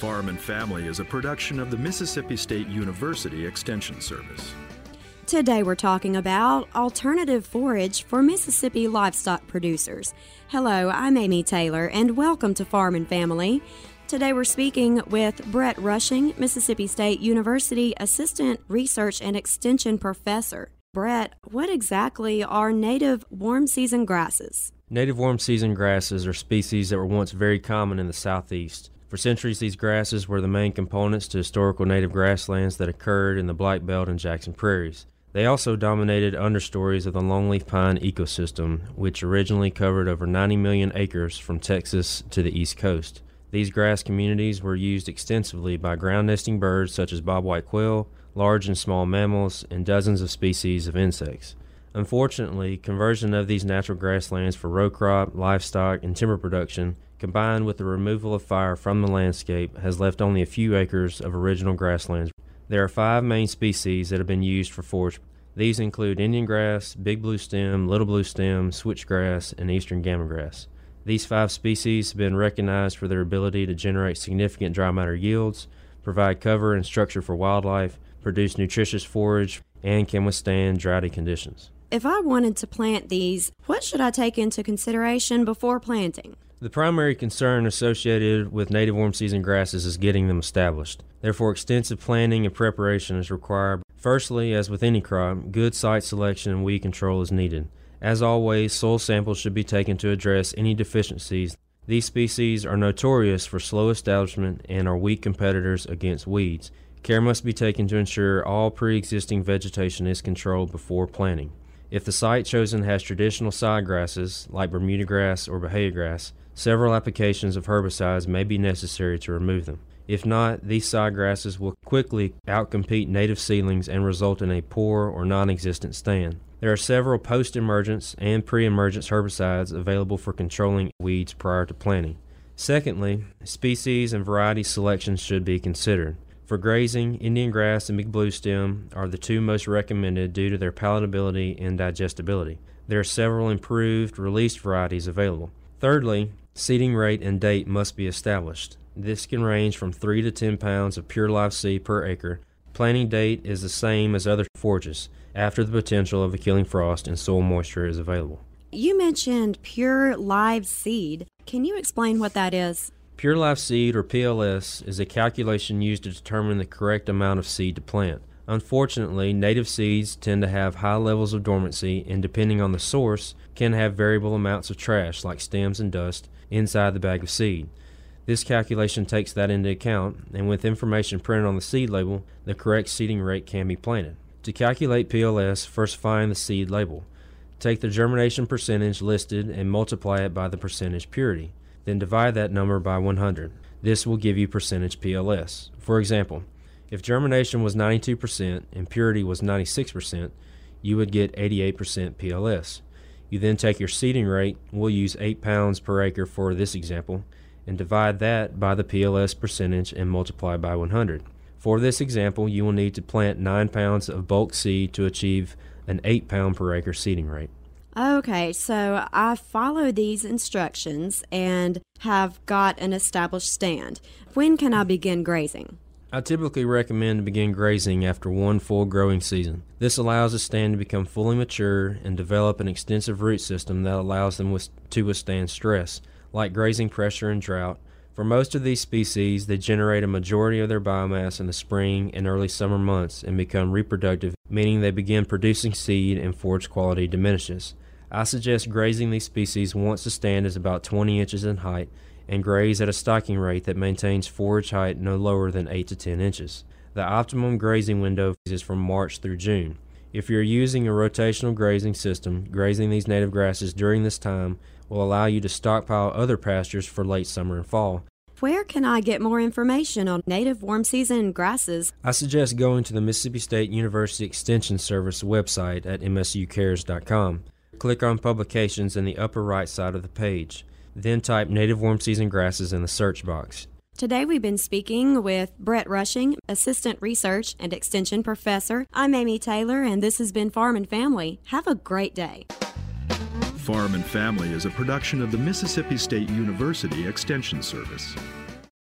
Farm and Family is a production of the Mississippi State University Extension Service. Today we're talking about alternative forage for Mississippi livestock producers. Hello, I'm Amy Taylor, and welcome to Farm and Family. Today we're speaking with Brett Rushing, Mississippi State University Assistant Research and Extension Professor. Brett, what exactly are native warm season grasses? Native warm season grasses are species that were once very common in the southeast. For centuries, these grasses were the main components to historical native grasslands that occurred in the Black Belt and Jackson Prairies. They also dominated understories of the longleaf pine ecosystem, which originally covered over 90 million acres from Texas to the East Coast. These grass communities were used extensively by ground-nesting birds such as bobwhite quail, large and small mammals, and dozens of species of insects. Unfortunately, conversion of these natural grasslands for row crop, livestock, and timber production, combined with the removal of fire from the landscape, has left only a few acres of original grasslands. There are 5 main species that have been used for forage. These include Indian grass, big blue stem, little blue stem, switchgrass, and eastern gamagrass. These 5 species have been recognized for their ability to generate significant dry matter yields, provide cover and structure for wildlife, produce nutritious forage, and can withstand droughty conditions. If I wanted to plant these, what should I take into consideration before planting? The primary concern associated with native warm season grasses is getting them established. Therefore, extensive planning and preparation is required. Firstly, as with any crop, good site selection and weed control is needed. As always, soil samples should be taken to address any deficiencies. These species are notorious for slow establishment and are weak competitors against weeds. Care must be taken to ensure all pre-existing vegetation is controlled before planting. If the site chosen has traditional side grasses, like Bermuda grass or Bahia grass, several applications of herbicides may be necessary to remove them. If not, these side grasses will quickly outcompete native seedlings and result in a poor or non-existent stand. There are several post-emergence and pre-emergence herbicides available for controlling weeds prior to planting. Secondly, species and variety selection should be considered. For grazing, Indian grass and big blue stem are the 2 most recommended due to their palatability and digestibility. There are several improved, released varieties available. Thirdly, seeding rate and date must be established. This can range from 3 to 10 pounds of pure live seed per acre. Planting date is the same as other forages, after the potential of a killing frost and soil moisture is available. You mentioned pure live seed. Can you explain what that is? Pure live seed, or PLS, is a calculation used to determine the correct amount of seed to plant. Unfortunately, native seeds tend to have high levels of dormancy and, depending on the source, can have variable amounts of trash, like stems and dust, inside the bag of seed. This calculation takes that into account, and with information printed on the seed label, the correct seeding rate can be planted. To calculate PLS, first find the seed label. Take the germination percentage listed and multiply it by the percentage purity. Then divide that number by 100. This will give you percentage PLS. For example, if germination was 92% and purity was 96%, you would get 88% PLS. You then take your seeding rate, we'll use 8 pounds per acre for this example, and divide that by the PLS percentage and multiply by 100. For this example, you will need to plant 9 pounds of bulk seed to achieve an 8 pound per acre seeding rate. Okay, so I followed these instructions and have got an established stand. When can I begin grazing? I typically recommend to begin grazing after 1 full growing season. This allows the stand to become fully mature and develop an extensive root system that allows them to withstand stress, like grazing pressure and drought. For most of these species, they generate a majority of their biomass in the spring and early summer months and become reproductive, meaning they begin producing seed and forage quality diminishes. I suggest grazing these species once the stand is about 20 inches in height and graze at a stocking rate that maintains forage height no lower than 8 to 10 inches. The optimum grazing window is from March through June. If you're using a rotational grazing system, grazing these native grasses during this time will allow you to stockpile other pastures for late summer and fall. Where can I get more information on native warm season grasses? I suggest going to the Mississippi State University Extension Service website at msucares.com. Click on Publications in the upper right side of the page. Then type Native Warm Season Grasses in the search box. Today we've been speaking with Brett Rushing, Assistant Research and Extension Professor. I'm Amy Taylor, and this has been Farm and Family. Have a great day. Farm and Family is a production of the Mississippi State University Extension Service.